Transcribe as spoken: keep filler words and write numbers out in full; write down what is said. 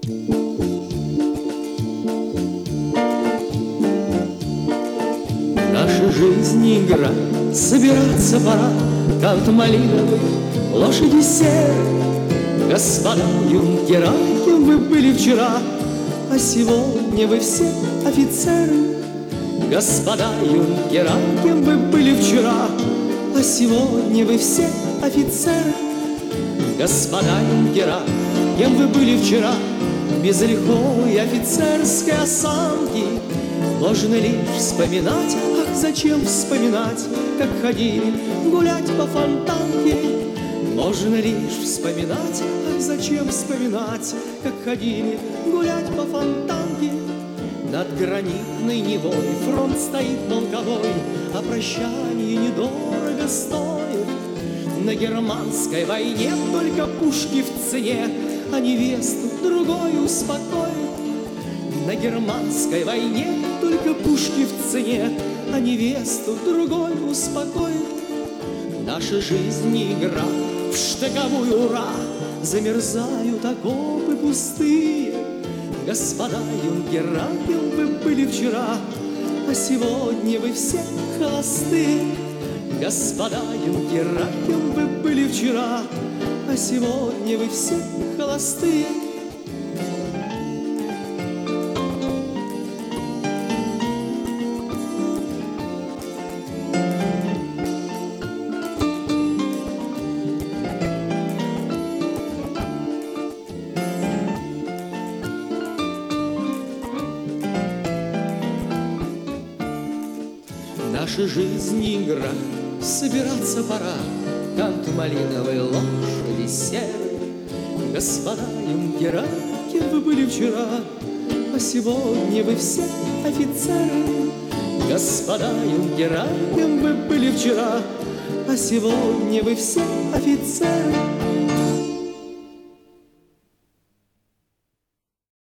Наша жизнь игра, собираться пора, кант малиновый, лошади серые. Господа юнкера, кем вы были вчера, а сегодня вы все офицеры. Господа юнкера, кем вы были вчера, а сегодня вы все офицеры. Господа юнкера, кем вы были вчера, без лихой офицерской осанки. Можно лишь вспоминать, ах, зачем вспоминать, как ходили гулять по Фонтанке. Можно лишь вспоминать, ах, зачем вспоминать, как ходили гулять по Фонтанке. Над гранитной Невой фронт стоит полковой, а прощание недорого стоит. На германской войне только пушки в цене, а невесту другой успокоит. На германской войне только пушки в цене, а невесту другой успокоит. Наша жизнь не игра в штыковую ура, замерзают окопы пустые. Господа юнкера, кем вы были вчера, а сегодня вы все холостые. Господа юнкера, кем вы были вчера, а сегодня вы все холостые. Наша жизнь игра, собираться пора, кант малиновой, лошади серые. Господа юнкера, кем вы были вчера, а сегодня вы все офицеры. Господа юнкера, кем вы были вчера, а сегодня вы все офицеры.